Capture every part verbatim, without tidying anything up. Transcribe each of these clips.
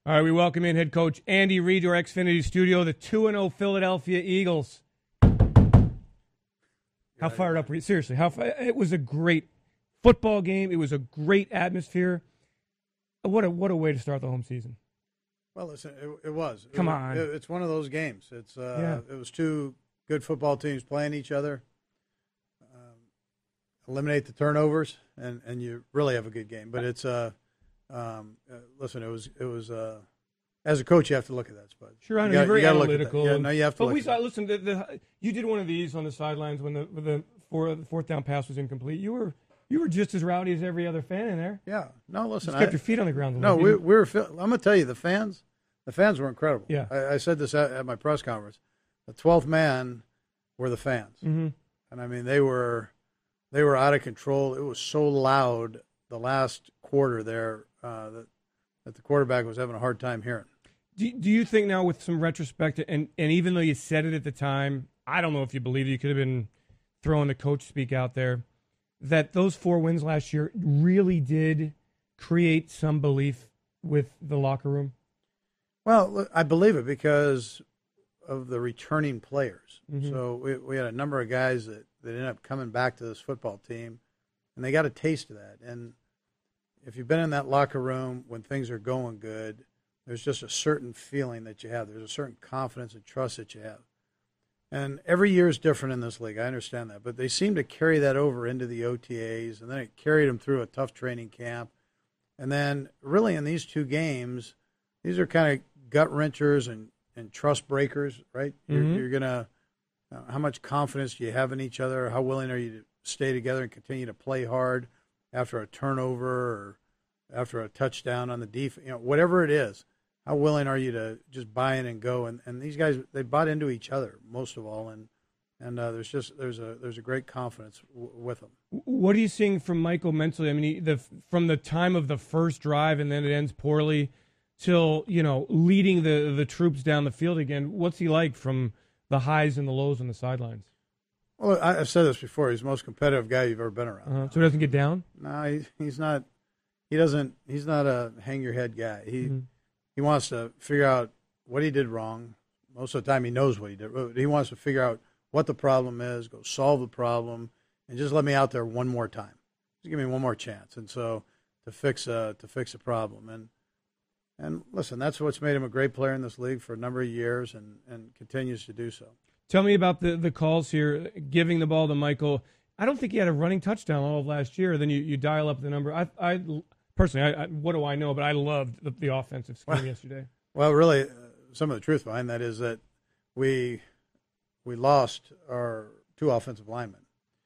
All right, we welcome in head coach Andy Reid to our Xfinity studio, the two and oh Philadelphia Eagles. How fired up were you? Seriously, how fi- it was a great football game. It was a great atmosphere. What a what a way to start the home season. Well, listen, it, it was. Come it, on. It, it's one of those games. It's uh, Yeah. It was two good football teams playing each other. Um, eliminate the turnovers, and, and you really have a good game. But it's uh, um, uh, listen, it was it was uh, as a coach, you have to look at that, Spud. Sure, I know you you're very you analytical. Yeah, no, you have to. But look we at saw. that. Listen, the, the, you did one of these on the sidelines when the when the, four, the fourth down pass was incomplete. You were you were just as rowdy as every other fan in there. Yeah. No, listen. Just kept I, your feet on the ground. A no, little. we, we were. I'm going to tell you, the fans, the fans were incredible. Yeah. I, I said this at, at my press conference. The twelfth man were the fans, Mm-hmm. and I mean they were, they were out of control. It was so loud the last quarter there uh, that that the quarterback was having a hard time hearing. Do, do you think now, with some retrospect, and, and even though you said it at the time, I don't know if you believe it, you could have been throwing the coach speak out there, that those four wins last year really did create some belief with the locker room? Well, look, I believe it because of the returning players. Mhm. So we, we had a number of guys that, that ended up coming back to this football team, and they got a taste of that. And if you've been in that locker room when things are going good, there's just a certain feeling that you have. There's a certain confidence and trust that you have. And every year is different in this league. I understand that. But they seem to carry that over into the O T As, and then it carried them through a tough training camp. And then really in these two games, these are kind of gut wrenchers and, and trust breakers, right? Mm-hmm. You're, you're going to uh, – how much confidence do you have in each other? How willing are you to stay together and continue to play hard after a turnover or after a touchdown on the defense? You know, whatever it is. How willing are you to just buy in and go? And, and these guys, they bought into each other most of all, and and uh, there's just there's a there's a great confidence w- with them. What are you seeing from Michael mentally? I mean, he, the from the time of the first drive and then it ends poorly, till you know leading the the troops down the field again. What's he like from the highs and the lows on the sidelines? Well, I, I've said this before. He's the most competitive guy you've ever been around. Uh, so he doesn't get down. No, he, he's not. He doesn't. He's not a hang your head guy. He. Mm-hmm. He wants to figure out what he did wrong. Most of the time he knows what he did. He wants to figure out what the problem is, go solve the problem, and just let me out there one more time. Just give me one more chance. And so to fix a, to fix a problem. And and listen, that's what's made him a great player in this league for a number of years and, and continues to do so. Tell me about the, the calls here, giving the ball to Michael. I don't think he had a running touchdown all of last year. Then you, you dial up the number. I I Personally, I, I, what do I know? But I loved the, the offensive scheme well, yesterday. Well, really, uh, some of the truth behind that is that we we lost our two offensive linemen.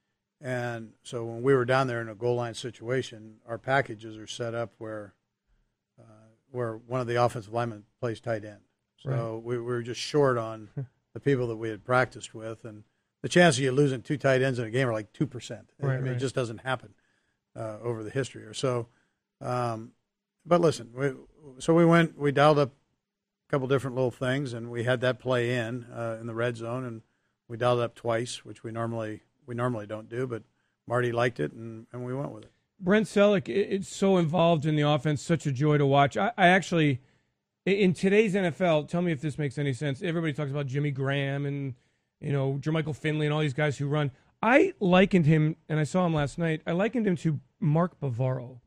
And so when we were down there in a goal line situation, our packages are set up where uh, where one of the offensive linemen plays tight end. So right. we, we were just short on the people that we had practiced with. And the chance of you losing two tight ends in a game are like two percent. Right, I mean, right. It just doesn't happen uh, over the history or so. Um, but listen, we, so we went, we dialed up a couple different little things, and we had that play in uh, in the red zone, and we dialed it up twice, which we normally we normally don't do, but Marty liked it, and, and we went with it. Brent Selleck, it's so involved in the offense, such a joy to watch. I, I actually, in today's N F L, tell me if this makes any sense. Everybody talks about Jimmy Graham and you know Jermichael Finley and all these guys who run. I likened him, and I saw him last night. I likened him to Mark Bavaro.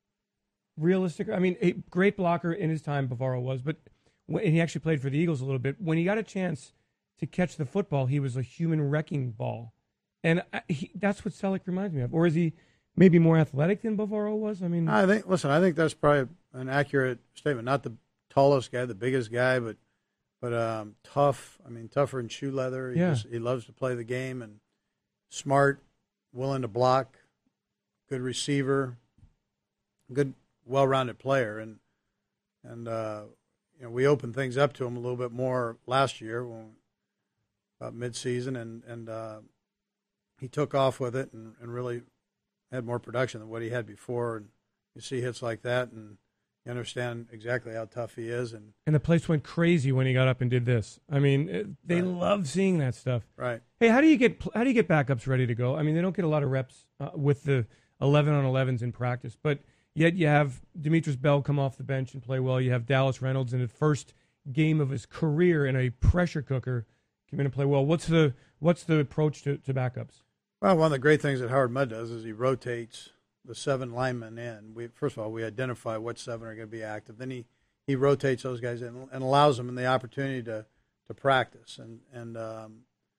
Realistic. I mean, a great blocker in his time, Bavaro was, but when, and he actually played for the Eagles a little bit. When he got a chance to catch the football, he was a human wrecking ball. And I, he, that's what Selleck reminds me of. Or is he maybe more athletic than Bavaro was? I mean, I think, listen, I think that's probably an accurate statement. Not the tallest guy, the biggest guy, but but um, tough. I mean, tougher than shoe leather. He, yeah. just, he loves to play the game and smart, willing to block, good receiver, good, well-rounded player. And, and uh, you know, we opened things up to him a little bit more last year, when, about mid-season, and, and uh, he took off with it and, and really had more production than what he had before. And you see hits like that, and you understand exactly how tough he is. And and the place went crazy when he got up and did this. I mean, it, they right. love seeing that stuff. Right. Hey, how do you get how do you get backups ready to go? I mean, they don't get a lot of reps uh, with the eleven on elevens in practice, but Yet you have Demetrius Bell come off the bench and play well. You have Dallas Reynolds in the first game of his career in a pressure cooker come in and play well. What's the what's the approach to, to backups? Well, one of the great things that Howard Mudd does is he rotates the seven linemen in. We first of all we identify what seven are going to be active. Then he, he rotates those guys in and allows them the opportunity to, to practice. And and um,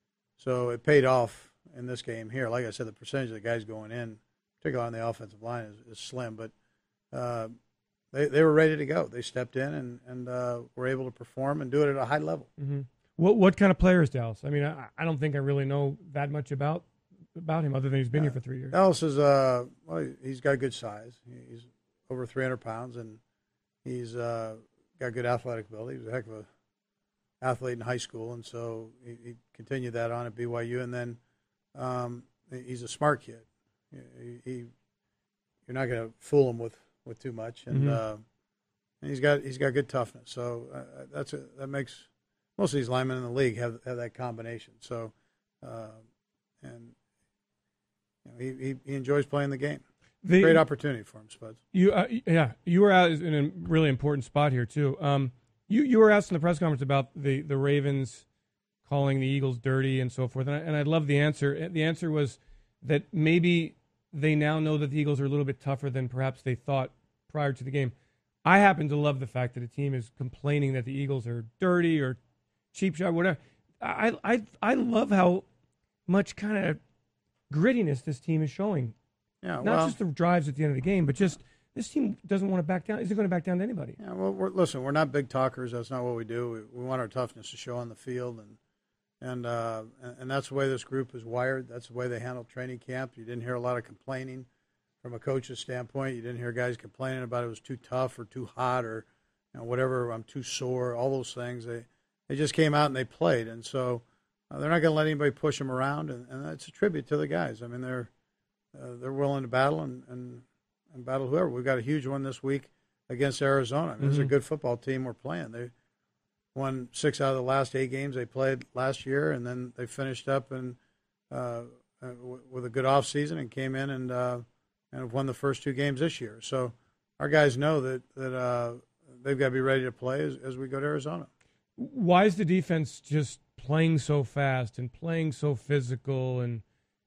so it paid off in this game here. Like I said, the percentage of the guys going in, particularly on the offensive line, is, is slim. But uh, they they were ready to go. They stepped in and and uh, were able to perform and do it at a high level. Mm-hmm. What what kind of player is Dallas? I mean, I, I don't think I really know that much about about him other than he's been uh, here for three years. Dallas is uh well, he's got good size. He's over three hundred pounds and he's uh, got good athletic ability. He was a heck of a athlete in high school, and so he, he continued that on at B Y U. And then um, he's a smart kid. He, he you're not going to fool him with, with too much, and, mm-hmm. uh, and he's got he's got good toughness. So uh, that's a, that makes most of these linemen in the league have have that combination. So uh, and you know, he, he he enjoys playing the game. The, Great opportunity for him, Spuds. You uh, yeah, you were out in a really important spot here too. Um, You you were asked in the press conference about the, the Ravens calling the Eagles dirty and so forth, and I, and I love the answer. The answer was that maybe they now know that the Eagles are a little bit tougher than perhaps they thought prior to the game. I happen to love the fact that a team is complaining that the Eagles are dirty or cheap shot, whatever. I I I love how much kind of grittiness this team is showing. Yeah, not well, just the drives at the end of the game, but just. This team doesn't want to back down. Is it going to back down to anybody? Yeah, well, we're, listen, we're not big talkers. That's not what we do. We, we want our toughness to show on the field, and and uh, and that's the way this group is wired. That's the way they handle training camp. You didn't hear a lot of complaining from a coach's standpoint. You didn't hear guys complaining about it was too tough or too hot or you know, whatever. I'm too sore. All those things. They they just came out and they played, and so uh, they're not going to let anybody push them around, and, and that's a tribute to the guys. I mean, they're uh, they're willing to battle and. and and battle whoever. We've got a huge one this week against Arizona. I mean, mm-hmm. This is a good football team we're playing. They won six out of the last eight games they played last year, and then they finished up and uh, with a good off season and came in and uh, and have won the first two games this year. So our guys know that that uh, they've got to be ready to play as, as we go to Arizona. Why is the defense just playing so fast and playing so physical and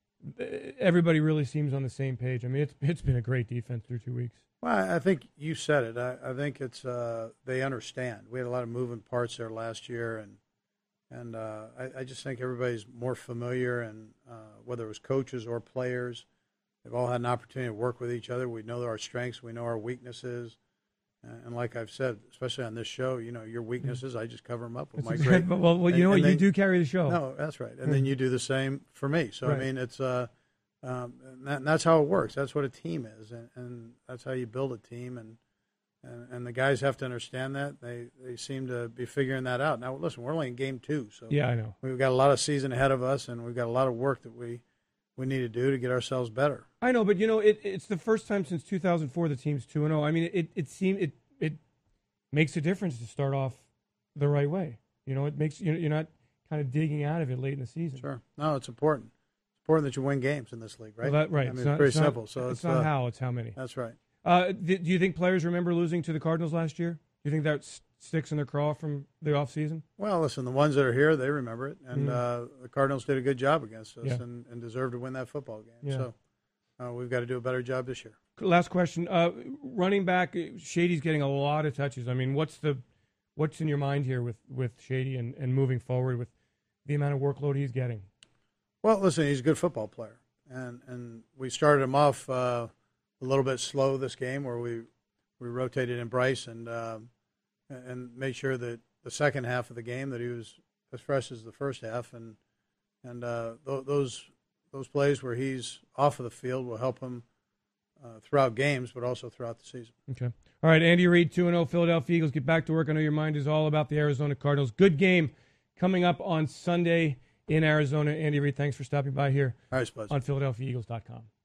everybody really seems on the same page? I mean, it's it's been a great defense through two weeks. Well, I think you said it. I, I think it's uh, they understand. We had a lot of moving parts there last year, and and uh, I, I just think everybody's more familiar, and uh, whether it was coaches or players, they've all had an opportunity to work with each other. We know our strengths, we know our weaknesses, and like I've said, especially on this show, you know, your weaknesses, I just cover them up with that's my great. Well, well, you and, know what, then, you do carry the show. No, that's right, and then you do the same for me. So right. I mean, it's uh, um, and, that, and that's how it works. That's what a team is, and, and that's how you build a team, and, and and the guys have to understand that. They they seem to be figuring that out. Now, listen, we're only in game two, so yeah, I know we've got a lot of season ahead of us, and we've got a lot of work that we we need to do to get ourselves better. I know, but you know, it, it's the first time since two thousand four the team's two and zero. I mean, it it seemed it it. makes a difference to start off the right way. You know, it makes you you're not kind of digging out of it late in the season. Sure. No, it's important. It's important that you win games in this league, right? Well, that, right. I mean, it's, it's not, pretty it's simple. Not, so it's, it's not uh, how, it's how many. That's right. Uh, do, do you think players remember losing to the Cardinals last year? Do you think that s- sticks in their craw from the offseason? Well, listen, the ones that are here, they remember it. And mm. uh, the Cardinals did a good job against us yeah. and, and deserved to win that football game. Yeah. So uh, we've got to do a better job this year. Last question. Uh, running back, Shady's getting a lot of touches. I mean, what's the what's in your mind here with, with Shady and, and moving forward with the amount of workload he's getting? Well, listen, he's a good football player. And and we started him off uh, a little bit slow this game where we, we rotated in Bryce and uh, and made sure that the second half of the game that he was as fresh as the first half. And and uh, th- those those plays where he's off of the field will help him uh, throughout games, but also throughout the season. Okay. All right, Andy Reid, two and oh, Philadelphia Eagles. Get back to work. I know your mind is all about the Arizona Cardinals. Good game coming up on Sunday in Arizona. Andy Reid, thanks for stopping by here All right, Spuds. on Philadelphia Eagles dot com.